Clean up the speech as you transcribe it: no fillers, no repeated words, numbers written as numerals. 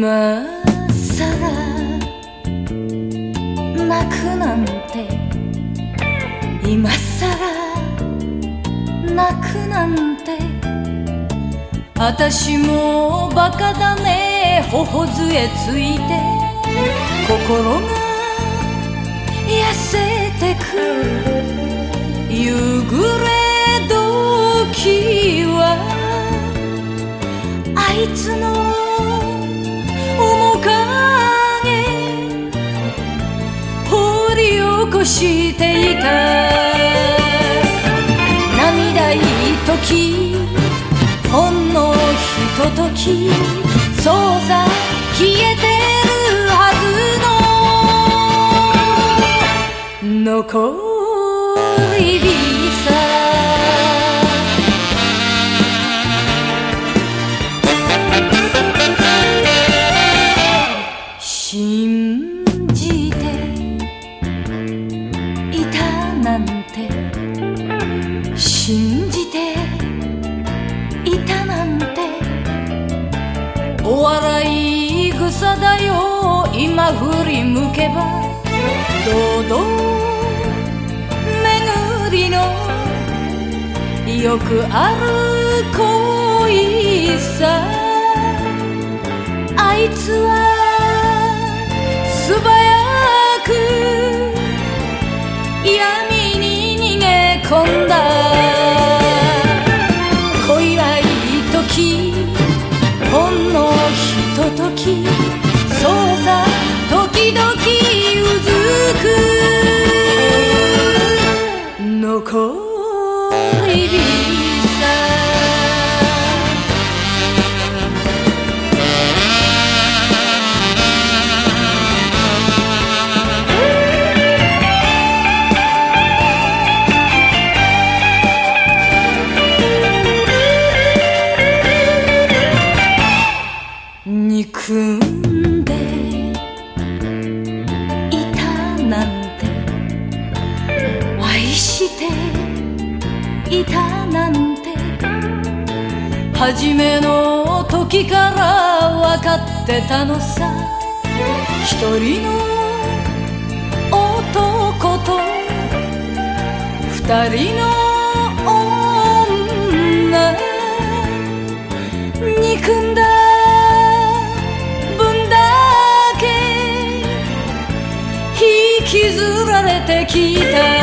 今さら泣くなんて、今さら泣くなんて、私もバカだね。頬杖ついて心が痩せてく。夕暮れ時はあいつの面影掘り起こしていた。涙い時ほんのひととき、そうさ消えてるはずの残り火さ。信じていたなんて、信じていたなんて、お笑い草だよ。今振り向けば堂々巡りのよくある恋さ。あいつは素早く闇に逃げ込んだ。恋はいい時ほんのひととき、そうさ時々うずく残り火さ。憎んでいたなんて、愛していたなんて、初めの時から分かってたのさ。一人の男と二人の女、憎んだ引きずられてきた。